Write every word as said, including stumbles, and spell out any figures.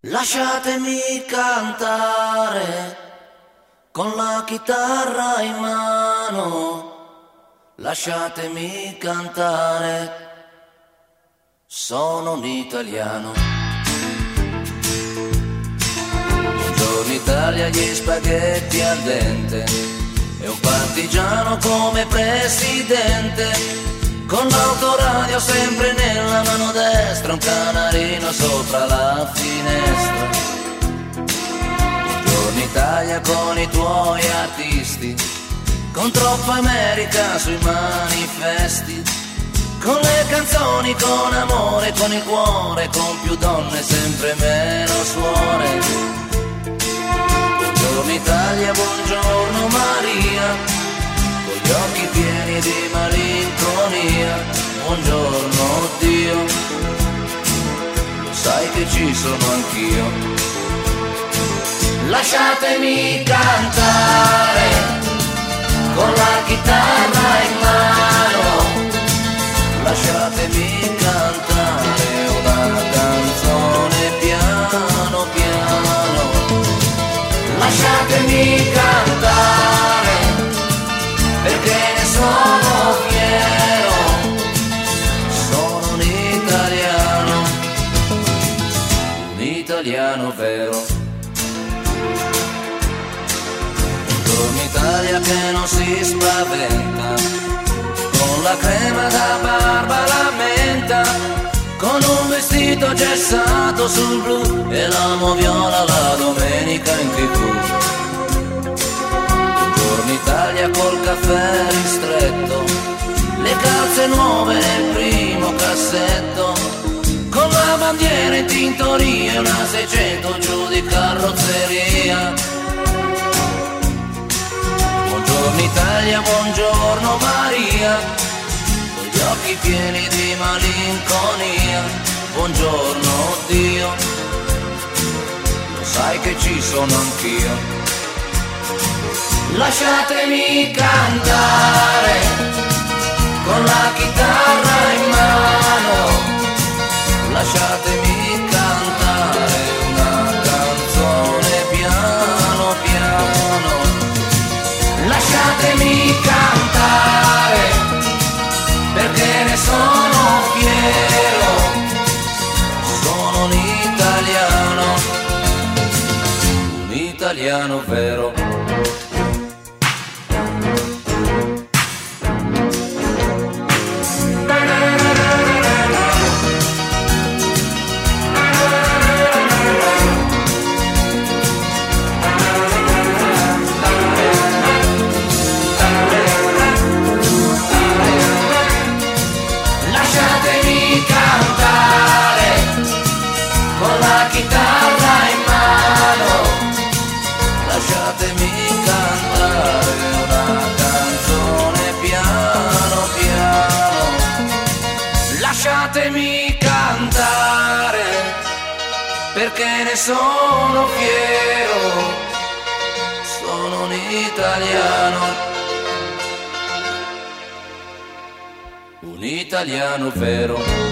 Lasciatemi cantare con la chitarra in mano, lasciatemi cantare, sono un italiano. Buongiorno Italia, gli spaghetti al dente e un partigiano come presidente. Con l'autoradio sempre nella mano destra, un canarino sopra la finestra. Buongiorno Italia con i tuoi artisti, con troppa America sui manifesti, con le canzoni, con amore, con il cuore, con più donne, sempre meno suore. Buongiorno Italia, buongiorno Maria, con gli occhi pieni di malinconia, buongiorno Dio, lo sai che ci sono anch'io. Lasciatemi cantare con la chitarra in mano, lasciatemi cantare una canzone piano piano, lasciatemi cantare perché ne sono fiero, sono un italiano, un italiano vero. Buongiorno Italia che non si spaventa, con la crema da barba la menta, con un vestito gessato sul blu e l'amo viola la domenica in tivù. Buongiorno Italia col caffè ristretto, le calze nuove nel primo cassetto, con la bandiera in tintoria e una seicento giù di carrozzeria. Buongiorno Italia, buongiorno Maria, con gli occhi pieni di malinconia, buongiorno Dio, lo sai che ci sono anch'io. Lasciatemi cantare con la chitarra in mano, lasciatemi cantare una canzone piano piano, lasciatemi cantare perché ne sono fiero, sono un italiano, un italiano vero. Chitarra in mano, lasciatemi cantare una canzone piano piano, lasciatemi cantare perché ne sono fiero, sono un italiano, un italiano vero.